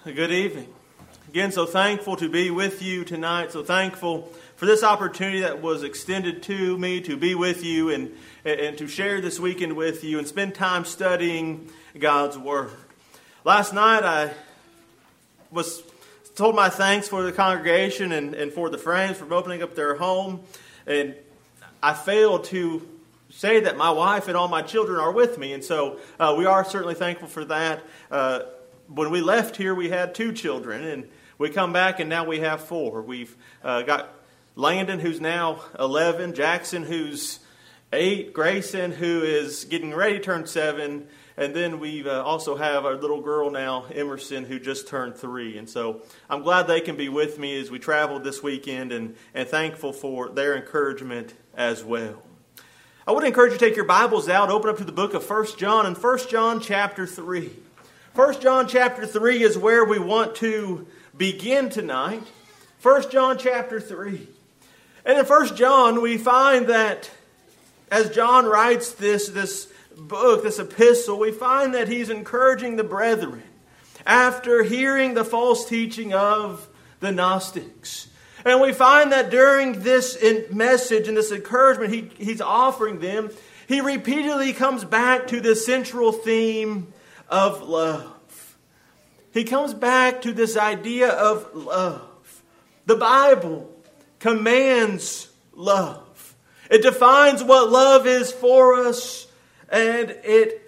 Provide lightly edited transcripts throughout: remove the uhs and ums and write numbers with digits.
Good evening. Again, so thankful to be with you tonight. So thankful for this opportunity that was extended to me to be with you and to share this weekend with you and spend time studying God's Word. Last night I was told my thanks for the congregation and for the friends for opening up their home. And I failed to say that my wife and all my children are with me. And so we are certainly thankful for that. When we left here, we had 2 children, and we come back, and now we have 4. We've got Landon, who's now 11, Jackson, who's 8, Grayson, who is getting ready to turn 7, and then we also have our little girl now, Emerson, who just turned 3. And so I'm glad they can be with me as we traveled this weekend, and thankful for their encouragement as well. I would encourage you to take your Bibles out, open up to the book of 1 John, and 1 John chapter 3. 1 John chapter 3 is where we want to begin tonight. 1 John chapter 3. And in 1 John we find that as John writes this book, this epistle, we find that he's encouraging the brethren after hearing the false teaching of the Gnostics. And we find that during this message and this encouragement he's offering them, he repeatedly comes back to the central theme of love. He comes back to this idea of love. The Bible commands love. It defines what love is for us, and it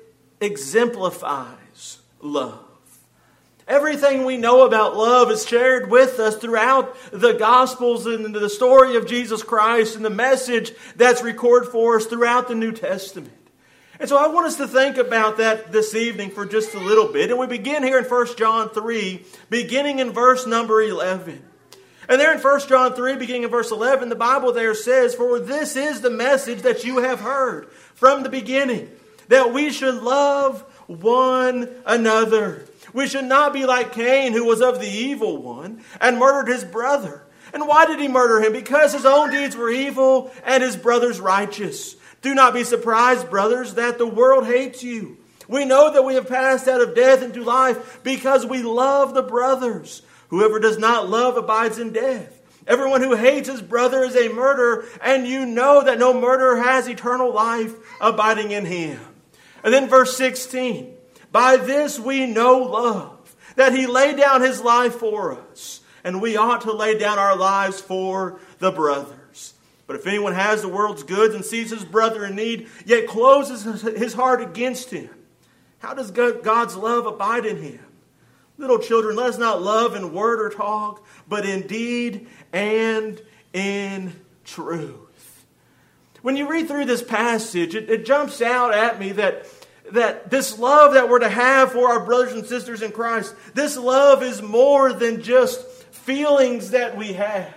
exemplifies love. Everything we know about love is shared with us throughout the Gospels and the story of Jesus Christ and the message that's recorded for us throughout the New Testament. And so I want us to think about that this evening for just a little bit. And we begin here in 1 John 3, beginning in verse number 11. And there in 1 John 3, beginning in verse 11, the Bible there says, "For this is the message that you have heard from the beginning, that we should love one another. We should not be like Cain, who was of the evil one, and murdered his brother. And why did he murder him? Because his own deeds were evil and his brother's righteous. Do not be surprised, brothers, that the world hates you. We know that we have passed out of death into life because we love the brothers. Whoever does not love abides in death. Everyone who hates his brother is a murderer, and you know that no murderer has eternal life abiding in him." And then verse 16, "By this we know love, that he laid down his life for us, and we ought to lay down our lives for the brothers. But if anyone has the world's goods and sees his brother in need, yet closes his heart against him, how does God's love abide in him? Little children, let us not love in word or talk, but in deed and in truth." When you read through this passage, it jumps out at me that this love that we're to have for our brothers and sisters in Christ, this love is more than just feelings that we have.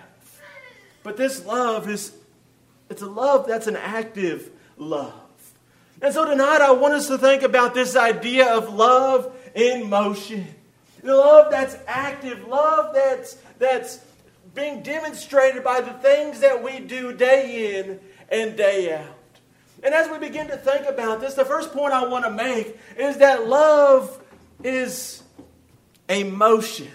But this love it's a love that's an active love. And so tonight I want us to think about this idea of love in motion. The love that's active, love that's being demonstrated by the things that we do day in and day out. And as we begin to think about this, the first point I want to make is that love is a motion,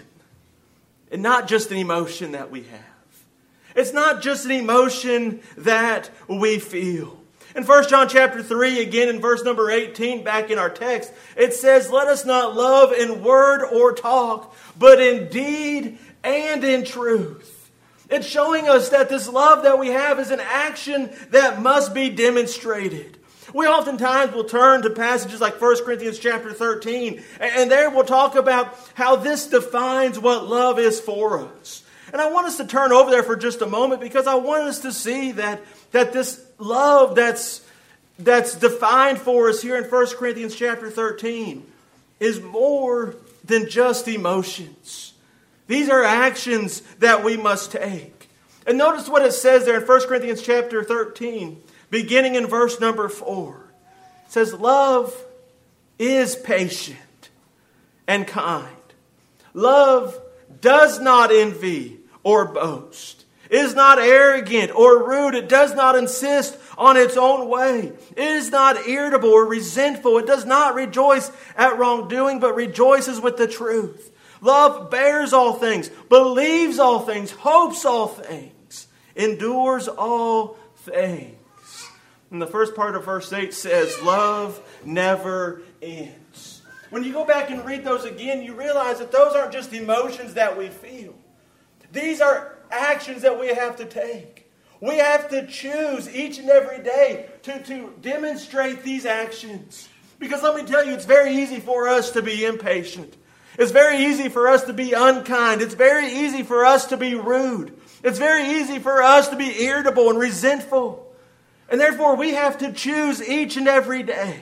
and not just an emotion that we have. It's not just an emotion that we feel. In 1 John chapter 3, again in verse number 18, back in our text, it says, "Let us not love in word or talk, but in deed and in truth." It's showing us that this love that we have is an action that must be demonstrated. We oftentimes will turn to passages like 1 Corinthians chapter 13, and there we'll talk about how this defines what love is for us. And I want us to turn over there for just a moment because I want us to see that this love that's defined for us here in 1 Corinthians chapter 13 is more than just emotions. These are actions that we must take. And notice what it says there in 1 Corinthians chapter 13, beginning in verse number 4. It says, "Love is patient and kind. Love does not envy or boast. It is not arrogant or rude. It does not insist on its own way. It is not irritable or resentful. It does not rejoice at wrongdoing, but rejoices with the truth. Love bears all things, believes all things, hopes all things, endures all things. And the first part of verse 8 says, love never ends. When you go back and read those again, you realize that those aren't just emotions that we feel. These are actions that we have to take. We have to choose each and every day to demonstrate these actions. Because let me tell you, it's very easy for us to be impatient. It's very easy for us to be unkind. It's very easy for us to be rude. It's very easy for us to be irritable and resentful. And therefore, we have to choose each and every day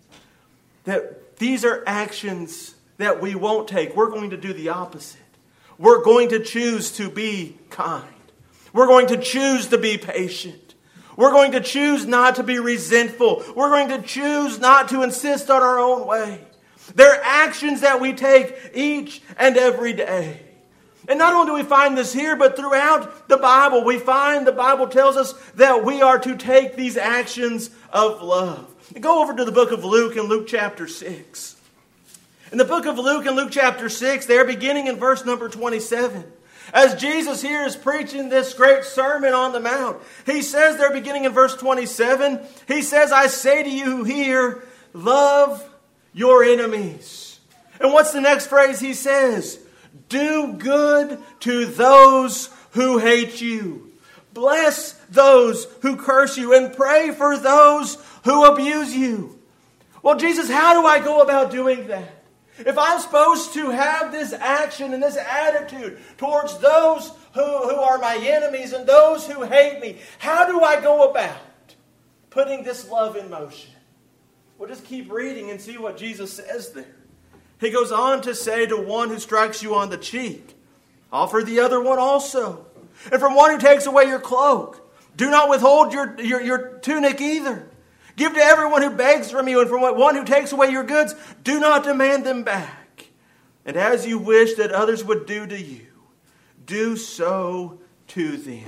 that these are actions that we won't take. We're going to do the opposite. We're going to choose to be kind. We're going to choose to be patient. We're going to choose not to be resentful. We're going to choose not to insist on our own way. They're actions that we take each and every day. And not only do we find this here, but throughout the Bible, we find the Bible tells us that we are to take these actions of love. Go over to the book of Luke in Luke chapter 6. In the book of Luke in Luke chapter 6, there beginning in verse number 27, as Jesus here is preaching this great sermon on the Mount, he says there beginning in verse 27, he says, I say to you here, love your enemies. And what's the next phrase he says? Do good to those who hate you. Bless those who curse you and pray for those who abuse you. Well, Jesus, how do I go about doing that? If I'm supposed to have this action and this attitude towards those who are my enemies and those who hate me, how do I go about putting this love in motion? Well, just keep reading and see what Jesus says there. He goes on to say, to one who strikes you on the cheek, offer the other one also. And from one who takes away your cloak, do not withhold your tunic either. Give to everyone who begs from you, and from one who takes away your goods, do not demand them back. And as you wish that others would do to you, do so to them.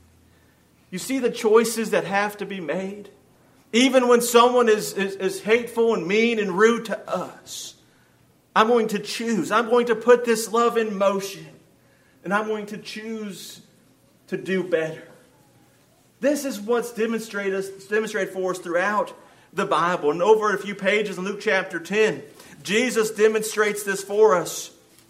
You see the choices that have to be made? Even when someone is hateful and mean and rude to us, I'm going to choose. I'm going to put this love in motion. And I'm going to choose to do better. This is what's demonstrated for us throughout the Bible. And over a few pages in Luke chapter 10, Jesus demonstrates this for us.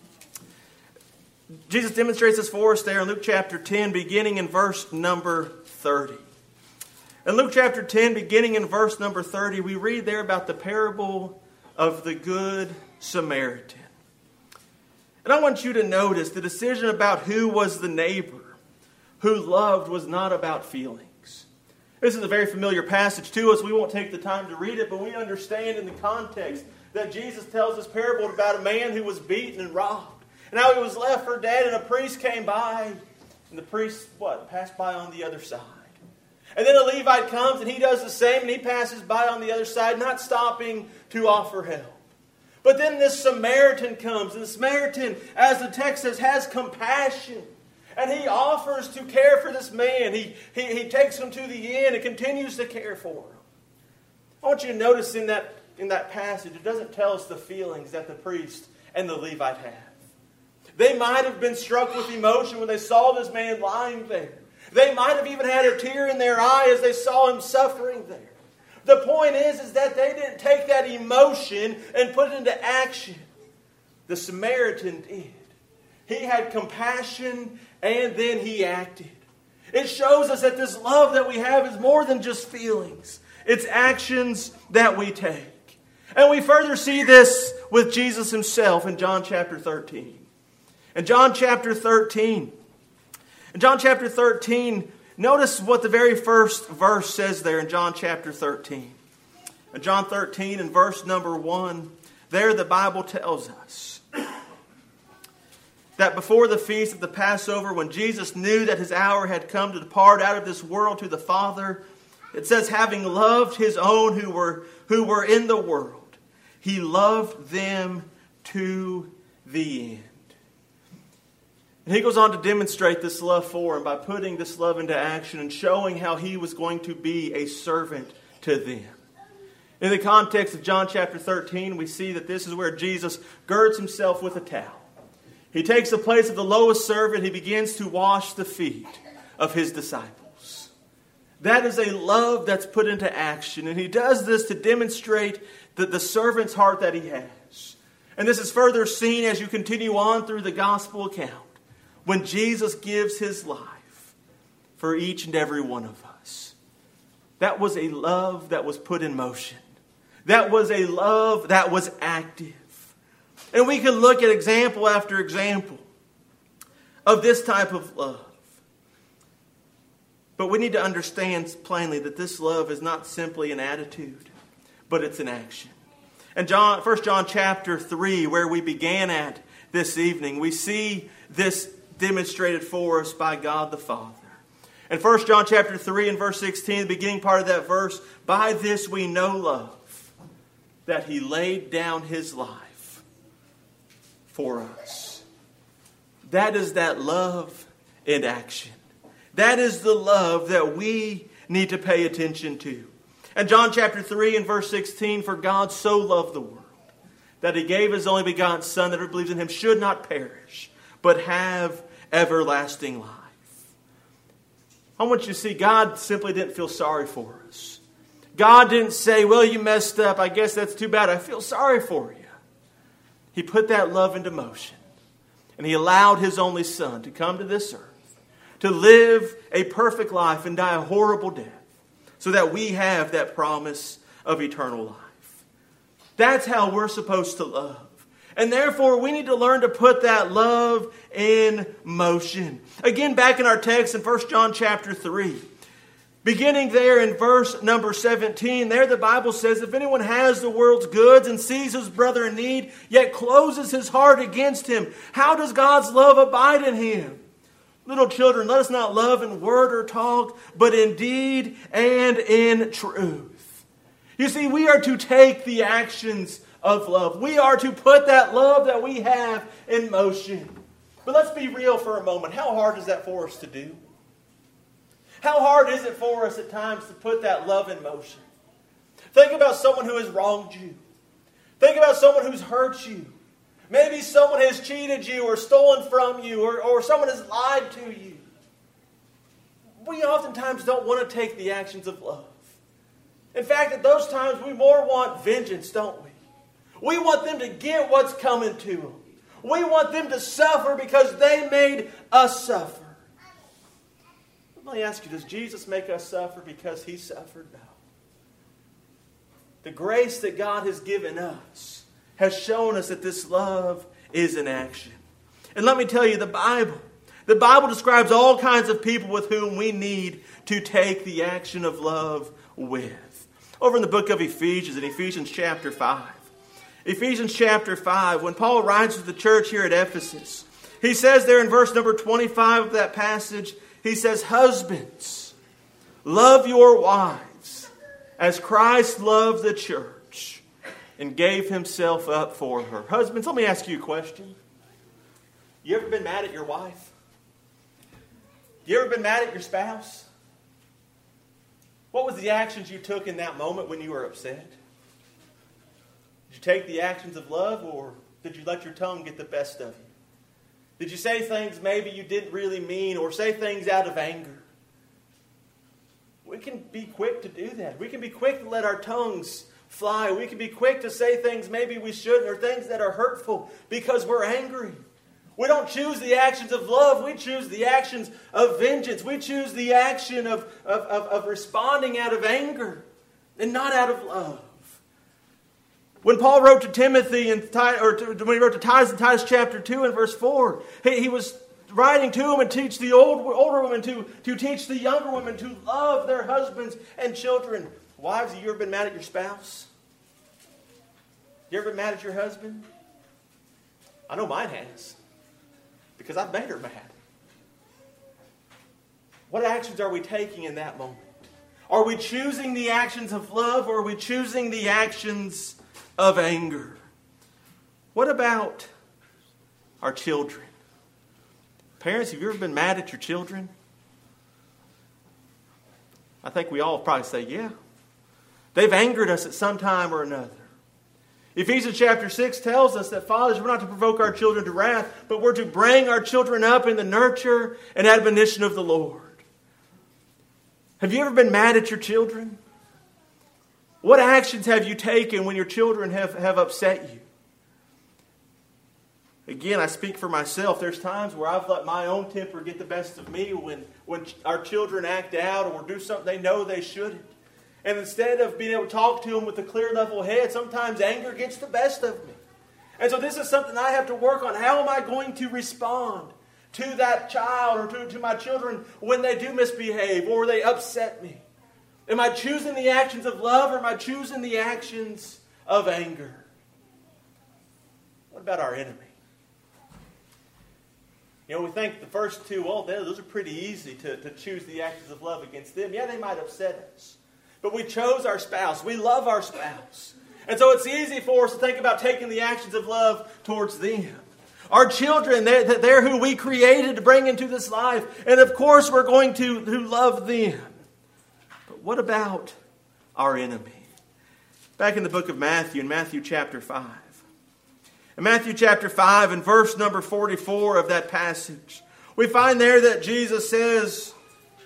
Jesus demonstrates this for us there in Luke chapter 10, beginning in verse number 30. In Luke chapter 10, beginning in verse number 30, we read there about the parable of the Good Samaritan. And I want you to notice the decision about who was the neighbor who loved was not about feelings. This is a very familiar passage to us. We won't take the time to read it, but we understand in the context that Jesus tells this parable about a man who was beaten and robbed. And how he was left for dead, and a priest came by, and the priest, passed by on the other side. And then a Levite comes, and he does the same, and he passes by on the other side, not stopping to offer help. But then this Samaritan comes, and the Samaritan, as the text says, has compassion. And he offers to care for this man. He takes him to the inn and continues to care for him. I want you to notice in that passage, it doesn't tell us the feelings that the priest and the Levite have. They might have been struck with emotion when they saw this man lying there. They might have even had a tear in their eye as they saw him suffering there. The point is that they didn't take that emotion and put it into action. The Samaritan did. He had compassion and then he acted. It shows us that this love that we have is more than just feelings. It's actions that we take. And we further see this with Jesus himself in John chapter 13. In John chapter 13, notice what the very first verse says there in John chapter 13. In John 13 and verse number 1, there the Bible tells us that before the feast of the Passover, when Jesus knew that his hour had come to depart out of this world to the Father, it says, having loved his own who were in the world, he loved them to the end. And he goes on to demonstrate this love for him by putting this love into action and showing how he was going to be a servant to them. In the context of John chapter 13, we see that this is where Jesus girds himself with a towel. He takes the place of the lowest servant. He begins to wash the feet of his disciples. That is a love that's put into action. And he does this to demonstrate the servant's heart that he has. And this is further seen as you continue on through the gospel account, when Jesus gives his life for each and every one of us. That was a love that was put in motion. That was a love that was active. And we can look at example after example of this type of love. But we need to understand plainly that this love is not simply an attitude, but it's an action. And 1 John chapter 3, where we began at this evening, we see this demonstrated for us by God the Father. In 1 John chapter 3 and verse 16, the beginning part of that verse, by this we know love, that he laid down his life for us. That is that love in action. That is the love that we need to pay attention to. And John chapter 3 and verse 16, for God so loved the world that he gave his only begotten Son, that whoever believes in him should not perish, but have everlasting life. I want you to see, God simply didn't feel sorry for us. God didn't say, well, you messed up. I guess that's too bad. I feel sorry for you. He put that love into motion. And he allowed his only Son to come to this earth, to live a perfect life and die a horrible death, so that we have that promise of eternal life. That's how we're supposed to love. And therefore, we need to learn to put that love in motion. Again, back in our text in 1 John chapter 3, beginning there in verse number 17, there the Bible says, if anyone has the world's goods and sees his brother in need, yet closes his heart against him, how does God's love abide in him? Little children, let us not love in word or talk, but in deed and in truth. You see, we are to take the actions of love. We are to put that love that we have in motion. But let's be real for a moment. How hard is that for us to do? How hard is it for us at times to put that love in motion? Think about someone who has wronged you. Think about someone who's hurt you. Maybe someone has cheated you or stolen from you or someone has lied to you. We oftentimes don't want to take the actions of love. In fact, at those times we more want vengeance, don't we? We want them to get what's coming to them. We want them to suffer because they made us suffer. Let me ask you, does Jesus make us suffer because he suffered? No. The grace that God has given us has shown us that this love is in action. And let me tell you, the Bible describes all kinds of people with whom we need to take the action of love with. Over in the book of Ephesians, in Ephesians chapter 5. Ephesians chapter 5, when Paul writes to the church here at Ephesus, he says there in verse number 25 of that passage, he says, husbands, love your wives as Christ loved the church and gave himself up for her. Husbands, let me ask you a question. You ever been mad at your wife? You ever been mad at your spouse? What was the actions you took in that moment when you were upset? Did you take the actions of love, or did you let your tongue get the best of you? Did you say things maybe you didn't really mean, or say things out of anger? We can be quick to do that. We can be quick to let our tongues fly. We can be quick to say things maybe we shouldn't, or things that are hurtful because we're angry. We don't choose the actions of love. We choose the actions of vengeance. We choose the action of responding out of anger and not out of love. When Paul wrote to Timothy, when he wrote to Titus in Titus chapter 2 and verse 4, he was writing to him and teach the older women to teach the younger women to love their husbands and children. Wives, have you ever been mad at your spouse? You ever been mad at your husband? I know mine has, because I've made her mad. What actions are we taking in that moment? Are we choosing the actions of love, or are we choosing the actions of anger? What about our children? Parents, have you ever been mad at your children? I think we all probably say, yeah. They've angered us at some time or another. Ephesians chapter 6 tells us that fathers, we're not to provoke our children to wrath, but we're to bring our children up in the nurture and admonition of the Lord. Have you ever been mad at your children? What actions have you taken when your children have upset you? Again, I speak for myself. There's times where I've let my own temper get the best of me when our children act out or do something they know they shouldn't. And instead of being able to talk to them with a clear, level head, sometimes anger gets the best of me. And so this is something I have to work on. How am I going to respond to that child or to my children when they do misbehave or they upset me? Am I choosing the actions of love or am I choosing the actions of anger? What about our enemy? You know, we think the first two, well, those are pretty easy to choose the actions of love against them. Yeah, they might upset us. But we chose our spouse. We love our spouse. And so it's easy for us to think about taking the actions of love towards them. Our children, they're who we created to bring into this life. And of course we're going to love them. But what about our enemy? Back in the book of Matthew, in Matthew chapter 5. In Matthew chapter 5, in verse number 44 of that passage, we find there that Jesus says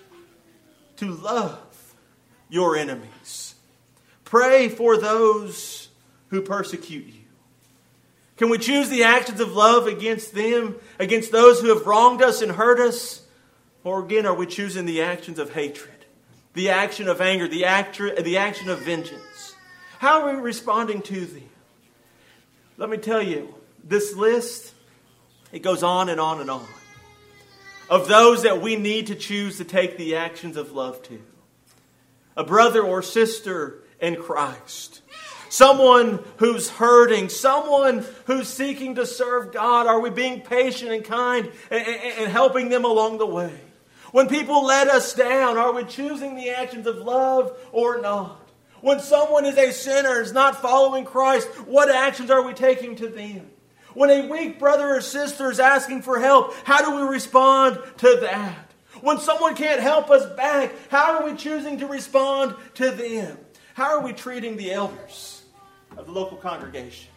to love your enemies. Pray for those who persecute you. Can we choose the actions of love against them, against those who have wronged us and hurt us? Or again, are we choosing the actions of hatred, the action of anger, the action of vengeance? How are we responding to them? Let me tell you, this list, it goes on and on and on, of those that we need to choose to take the actions of love to. A brother or sister in Christ. Someone who's hurting. Someone who's seeking to serve God. Are we being patient and kind and helping them along the way? When people let us down, are we choosing the actions of love or not? When someone is a sinner and is not following Christ, what actions are we taking to them? When a weak brother or sister is asking for help, how do we respond to that? When someone can't help us back, how are we choosing to respond to them? How are we treating the elders of the local congregation?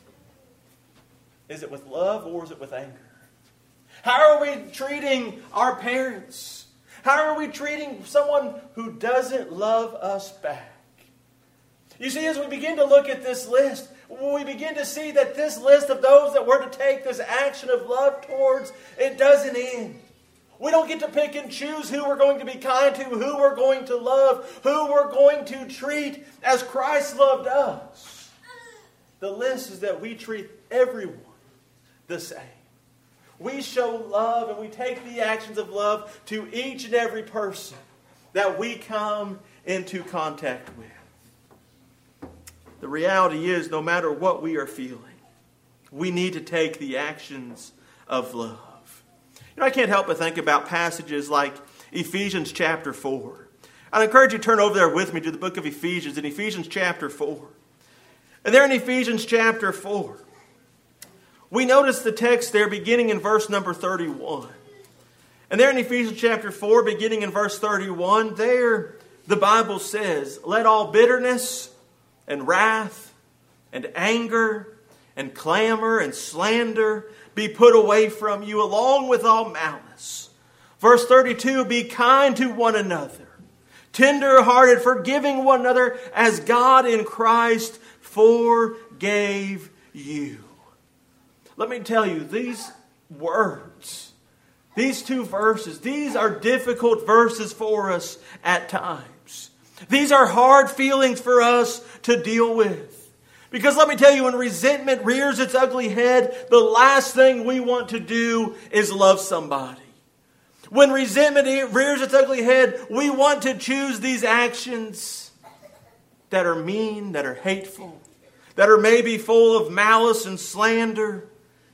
Is it with love or is it with anger? How are we treating our parents? How are we treating someone who doesn't love us back? You see, as we begin to look at this list, we begin to see that this list of those that we're to take this action of love towards, it doesn't end. We don't get to pick and choose who we're going to be kind to, who we're going to love, who we're going to treat as Christ loved us. The list is that we treat everyone the same. We show love and we take the actions of love to each and every person that we come into contact with. The reality is, no matter what we are feeling, we need to take the actions of love. You know, I can't help but think about passages like Ephesians chapter 4. I'd encourage you to turn over there with me to the book of Ephesians, in Ephesians chapter 4. And there in Ephesians chapter 4, we notice the text there beginning in verse number 31. And there in Ephesians chapter 4, beginning in verse 31, there the Bible says, "Let all bitterness and wrath and anger and clamor and slander be put away from you, along with all malice." Verse 32, "Be kind to one another, tender-hearted, forgiving one another as God in Christ forgave you." Let me tell you, these words, these two verses, these are difficult verses for us at times. These are hard feelings for us to deal with. Because let me tell you, when resentment rears its ugly head, the last thing we want to do is love somebody. When resentment rears its ugly head, we want to choose these actions that are mean, that are hateful, that are maybe full of malice and slander.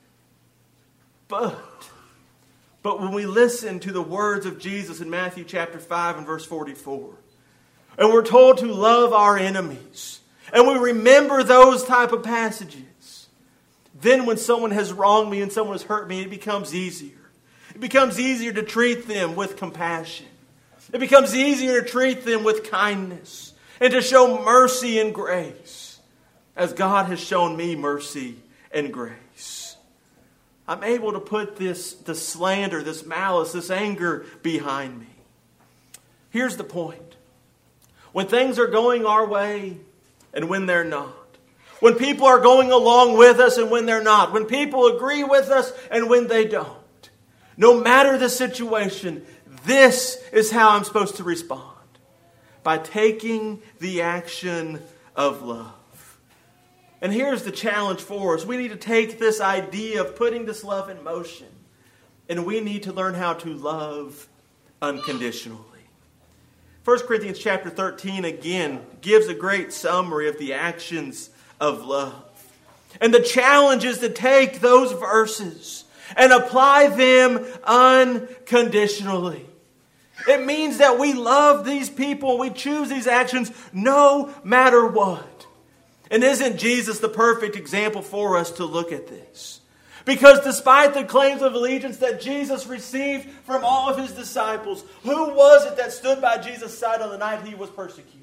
But when we listen to the words of Jesus in Matthew chapter 5 and verse 44, and we're told to love our enemies, and we remember those type of passages, then when someone has wronged me and someone has hurt me, it becomes easier. It becomes easier to treat them with compassion. It becomes easier to treat them with kindness and to show mercy and grace. as God has shown me mercy and grace. I'm able to put this slander, this malice, this anger behind me. Here's the point. When things are going our way and when they're not. When people are going along with us and when they're not. When people agree with us and when they don't. No matter the situation, this is how I'm supposed to respond. By taking the action of love. And here's the challenge for us. We need to take this idea of putting this love in motion. And we need to learn how to love unconditionally. 1 Corinthians chapter 13 again gives a great summary of the actions of love. And the challenge is to take those verses and apply them unconditionally. It means that we love these people, we choose these actions no matter what. And isn't Jesus the perfect example for us to look at this? Because despite the claims of allegiance that Jesus received from all of his disciples, who was it that stood by Jesus' side on the night he was persecuted?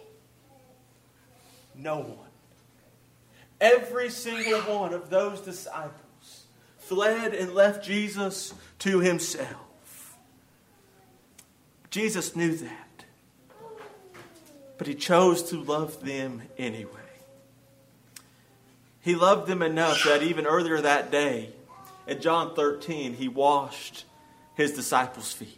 No one. Every single one of those disciples fled and left Jesus to himself. Jesus knew that. But he chose to love them anyway. He loved them enough that even earlier that day, in John 13, he washed his disciples' feet.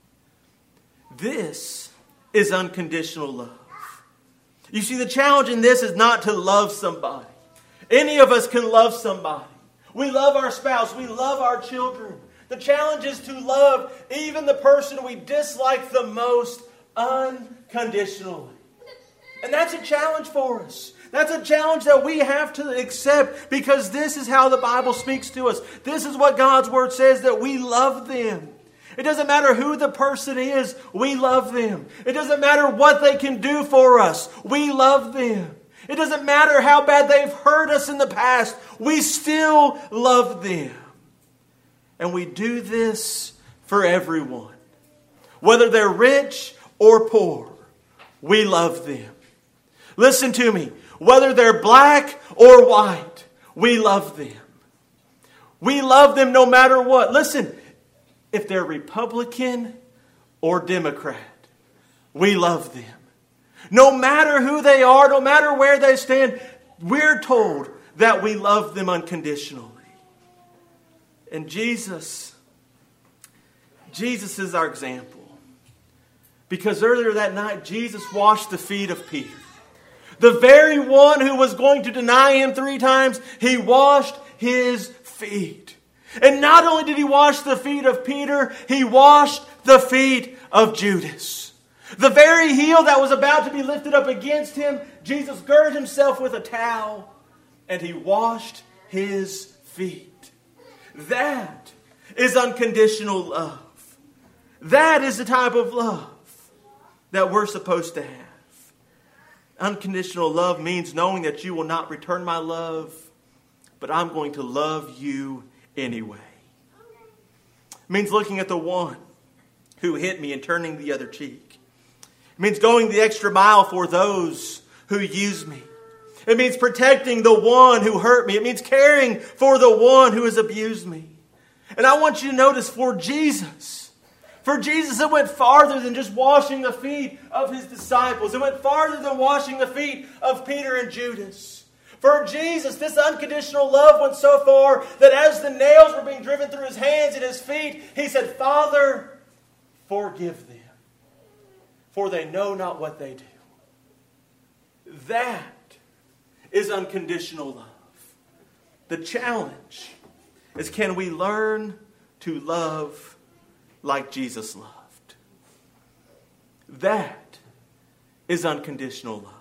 This is unconditional love. You see, the challenge in this is not to love somebody. Any of us can love somebody. We love our spouse. We love our children. The challenge is to love even the person we dislike the most unconditionally. And that's a challenge for us. That's a challenge that we have to accept because this is how the Bible speaks to us. This is what God's Word says, that we love them. It doesn't matter who the person is, we love them. It doesn't matter what they can do for us, we love them. It doesn't matter how bad they've hurt us in the past, we still love them. And we do this for everyone. Whether they're rich or poor, we love them. Listen to me. Whether they're black or white, we love them. We love them no matter what. Listen, if they're Republican or Democrat, we love them. No matter who they are, no matter where they stand, we're told that we love them unconditionally. And Jesus is our example. Because earlier that night, Jesus washed the feet of Peter. The very one who was going to deny him 3 times, he washed his feet. And not only did he wash the feet of Peter, he washed the feet of Judas. The very heel that was about to be lifted up against him, Jesus girded himself with a towel and he washed his feet. That is unconditional love. That is the type of love that we're supposed to have. Unconditional love means knowing that you will not return my love, but I'm going to love you anyway. It means looking at the one who hit me and turning the other cheek. It means going the extra mile for those who use me. It means protecting the one who hurt me. It means caring for the one who has abused me. And I want you to notice, for Jesus, it went farther than just washing the feet of his disciples. It went farther than washing the feet of Peter and Judas. For Jesus, this unconditional love went so far that as the nails were being driven through his hands and his feet, he said, Father, forgive them, for they know not what they do. That is unconditional love. The challenge is, can we learn to love like Jesus loved? That is unconditional love.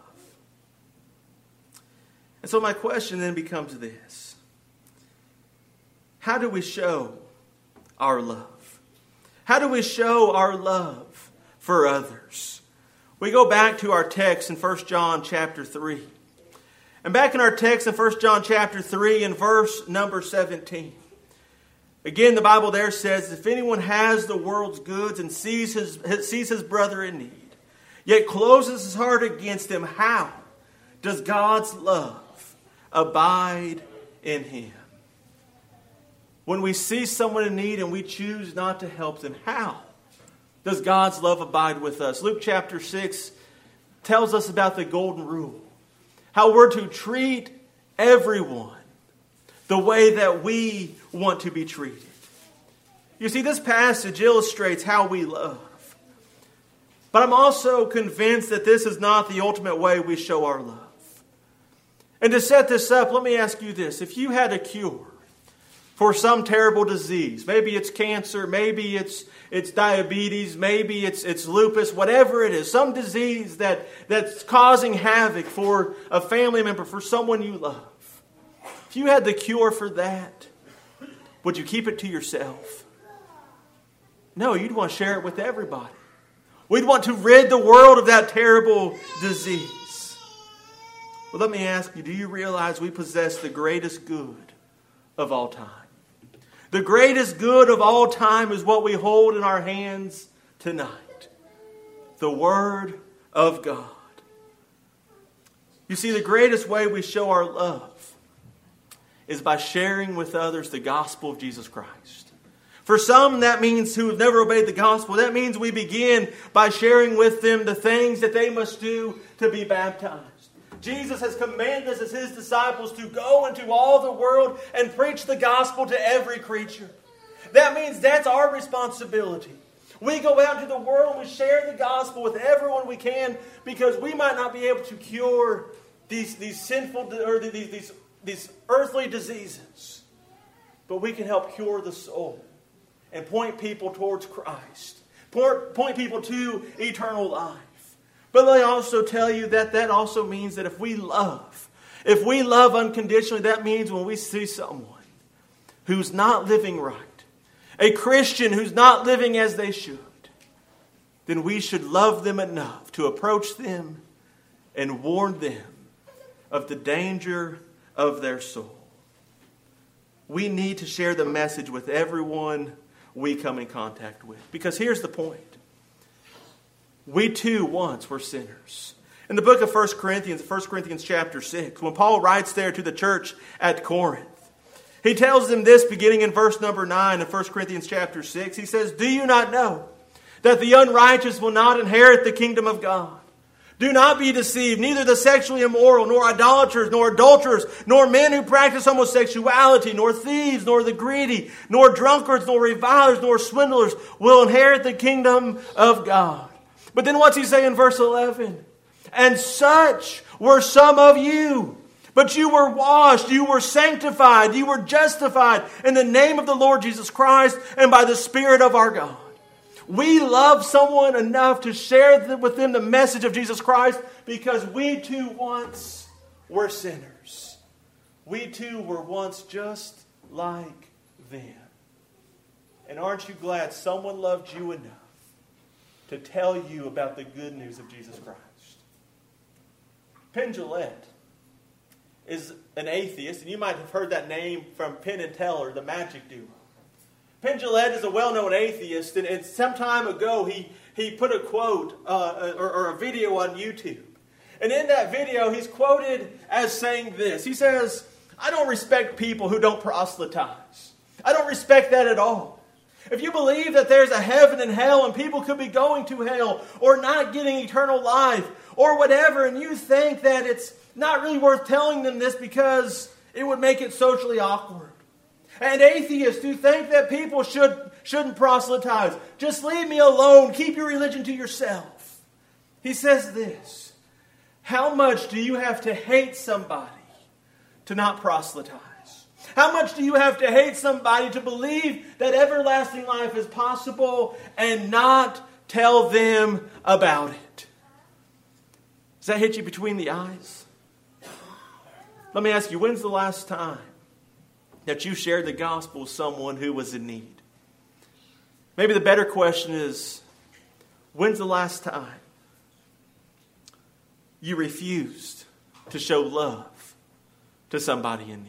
And so my question then becomes this. How do we show our love? How do we show our love for others? We go back to our text in 1 John chapter 3. And back in our text in 1 John chapter 3 and verse number 17. Again, the Bible there says, if anyone has the world's goods and sees his brother in need, yet closes his heart against him, how does God's love abide in Him. When we see someone in need and we choose not to help them, how does God's love abide with us? Luke chapter 6 tells us about the golden rule. How we're to treat everyone the way that we want to be treated. You see, this passage illustrates how we love. But I'm also convinced that this is not the ultimate way we show our love. And to set this up, let me ask you this. If you had a cure for some terrible disease, maybe it's cancer, maybe it's diabetes, maybe it's lupus, whatever it is, some disease that's causing havoc for a family member, for someone you love. If you had the cure for that, would you keep it to yourself? No, you'd want to share it with everybody. We'd want to rid the world of that terrible disease. Well, let me ask you, do you realize we possess the greatest good of all time? The greatest good of all time is what we hold in our hands tonight. The Word of God. You see, the greatest way we show our love is by sharing with others the gospel of Jesus Christ. For some, that means who have never obeyed the gospel, that means we begin by sharing with them the things that they must do to be baptized. Jesus has commanded us as His disciples to go into all the world and preach the gospel to every creature. That means that's our responsibility. We go out into the world and we share the gospel with everyone we can, because we might not be able to cure these sinful or these earthly diseases, but we can help cure the soul and point people towards Christ. Point people to eternal life. But let me also tell you that also means that if we love unconditionally, that means when we see someone who's not living right, a Christian who's not living as they should, then we should love them enough to approach them and warn them of the danger of their soul. We need to share the message with everyone we come in contact with. Because here's the point. We too once were sinners. In the book of 1 Corinthians chapter 6, when Paul writes there to the church at Corinth, he tells them this beginning in verse number 9 of 1 Corinthians chapter 6. He says, "Do you not know that the unrighteous will not inherit the kingdom of God? Do not be deceived, neither the sexually immoral, nor idolaters, nor adulterers, nor men who practice homosexuality, nor thieves, nor the greedy, nor drunkards, nor revilers, nor swindlers will inherit the kingdom of God." But then what's he say in verse 11? "And such were some of you. But you were washed, you were sanctified, you were justified in the name of the Lord Jesus Christ and by the Spirit of our God." We love someone enough to share with them the message of Jesus Christ because we too once were sinners. We too were once just like them. And aren't you glad someone loved you enough to tell you about the good news of Jesus Christ? Penn Jillette is an atheist, and you might have heard that name from Penn and Teller, the magic duo. Penn Jillette is a well-known atheist, and some time ago he put a quote or a video on YouTube. And in that video, he's quoted as saying this. He says, "I don't respect people who don't proselytize. I don't respect that at all. If you believe that there's a heaven and hell and people could be going to hell or not getting eternal life or whatever, and you think that it's not really worth telling them this because it would make it socially awkward. And atheists who think that people shouldn't proselytize, just leave me alone, keep your religion to yourself." He says this, "How much do you have to hate somebody to not proselytize? How much do you have to hate somebody to believe that everlasting life is possible and not tell them about it?" Does that hit you between the eyes? Let me ask you, when's the last time that you shared the gospel with someone who was in need? Maybe the better question is, when's the last time you refused to show love to somebody in need?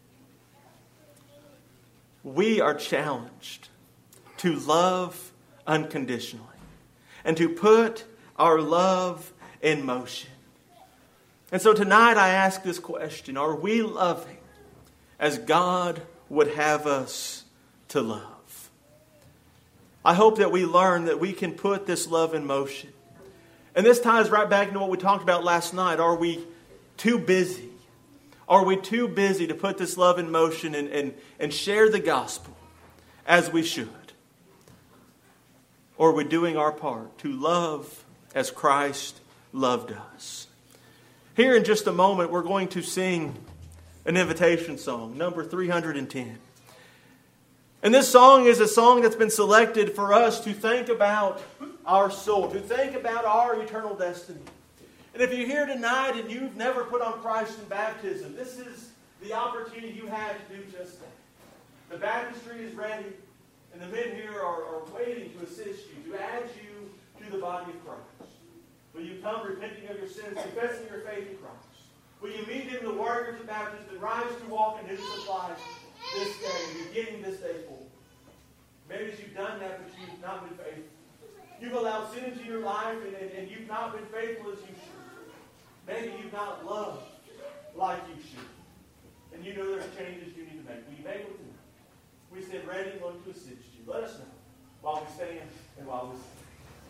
We are challenged to love unconditionally and to put our love in motion. And so tonight I ask this question: are we loving as God would have us to love? I hope that we learn that we can put this love in motion. And this ties right back into what we talked about last night. Are we too busy? Are we too busy to put this love in motion and share the gospel as we should? Or are we doing our part to love as Christ loved us? Here in just a moment, we're going to sing an invitation song, number 310. And this song is a song that's been selected for us to think about our soul, to think about our eternal destiny. And if you're here tonight and you've never put on Christ in baptism, this is the opportunity you have to do just that. The baptistry is ready, and the men here are waiting to assist you, to add you to the body of Christ. Will you come repenting of your sins, confessing your faith in Christ? Will you meet Him in the waters of baptism and rise to walk in His supply this day, beginning this day forward? Maybe you've done that, but you've not been faithful. You've allowed sin into your life, and you've not been faithful as you should. Maybe you've not loved like you should. And you know there's changes you need to make. Will you make them tonight? We stand ready and willing to assist you. Let us know while we stand and while we sing.